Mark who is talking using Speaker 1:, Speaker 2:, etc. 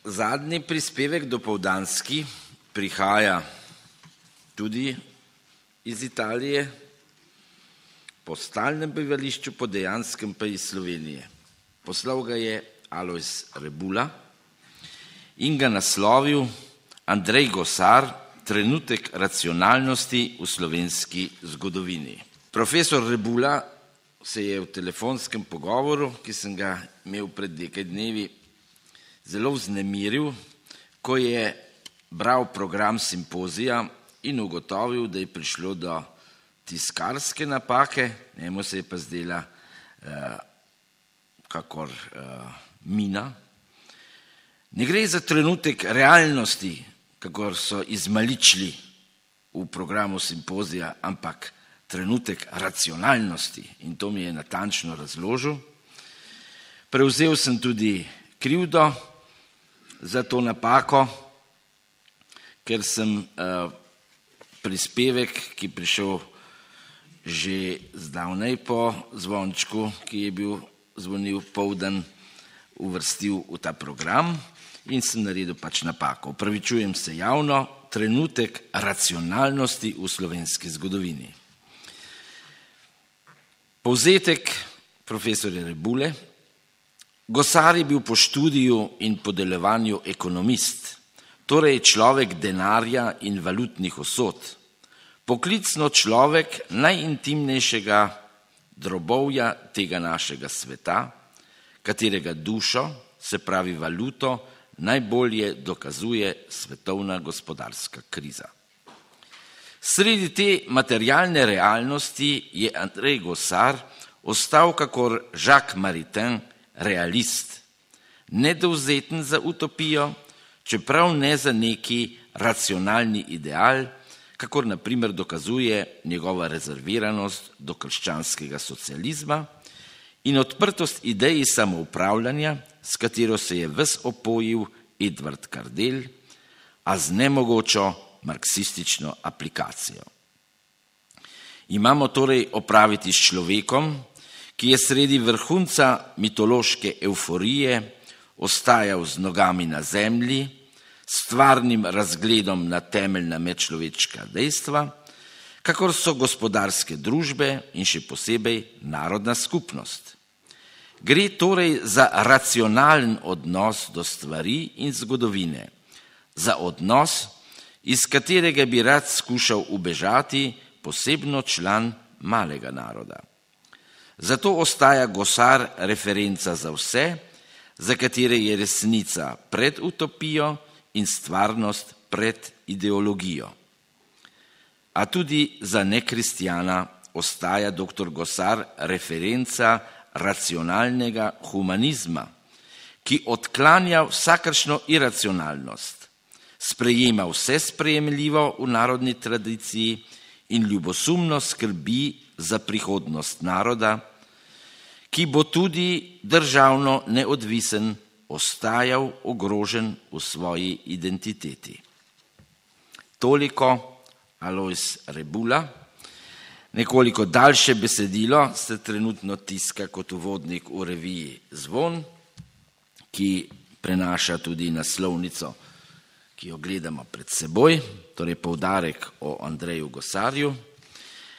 Speaker 1: Zadnji prispevek dopoldanski prihaja tudi iz Italije, po stalnem bivališču, po dejanskem pa iz Slovenije. Poslal ga je Alojz Rebula in ga naslovil Andrej Gosar, trenutek racionalnosti v slovenski zgodovini. Profesor Rebula se je v telefonskem pogovoru, ki sem ga imel pred nekaj dnevi, zelo vznemiril, ko je bral program simpozija in ugotovil, da je prišlo do tiskarske napake, njemu se je pa zdela kakor mina. Ne gre za trenutek realnosti, kakor so izmaličili v programu simpozija, ampak trenutek racionalnosti, in to mi je natančno razložil. Prevzel sem tudi krivdo za to napako, ker sem prispevek, ki je prišel že zdavnaj po zvončku, ki je bil zvonil poldan, uvrstil v ta program in sem naredil pač napako. Opravičujem se javno, trenutek racionalnosti v slovenski zgodovini. Povzetek profesorja Rebule. Gosar je bil po študiju in podeljevanju ekonomist, torej človek denarja in valutnih usod, poklicno človek najintimnejšega drobovja tega našega sveta, katerega dušo, se pravi valuto, najbolje dokazuje svetovna gospodarska kriza. Sredi te materialne realnosti je Andrej Gosar ostal kakor Jacques Maritain realist, nedovzeten za utopijo, čeprav ne za neki racionalni ideal, kakor na primer dokazuje njegova rezerviranost do krščanskega socializma in odprtost ideji samoupravljanja, s katero se je ves opojil Edvard Kardel, a z nemogočo marksistično aplikacijo. Imamo torej opraviti s človekom, ki je sredi vrhunca mitološke evforije ostajal z nogami na zemlji, s stvarnim razgledom na temeljna medčloveška dejstva, kakor so gospodarske družbe in še posebej narodna skupnost. Gre torej za racionalen odnos do stvari in zgodovine, za odnos, iz katerega bi rad skušal ubežati posebno član malega naroda. Zato ostaja Gosar referenca za vse, za katere je resnica pred utopijo in stvarnost pred ideologijo. A tudi za nekristjana ostaja dr. Gosar referenca racionalnega humanizma, ki odklanja vsakršno iracionalnost, sprejema vse sprejemljivo v narodni tradiciji in ljubosumno skrbi za prihodnost naroda, ki bo tudi državno neodvisen, ostajal ogrožen v svoji identiteti. Toliko Alojz Rebula. Nekoliko daljše besedilo se trenutno tiska kot uvodnik v reviji Zvon, ki prenaša tudi naslovnico, ki jo gledamo pred seboj, torej poudarek o Andreju Gosarju.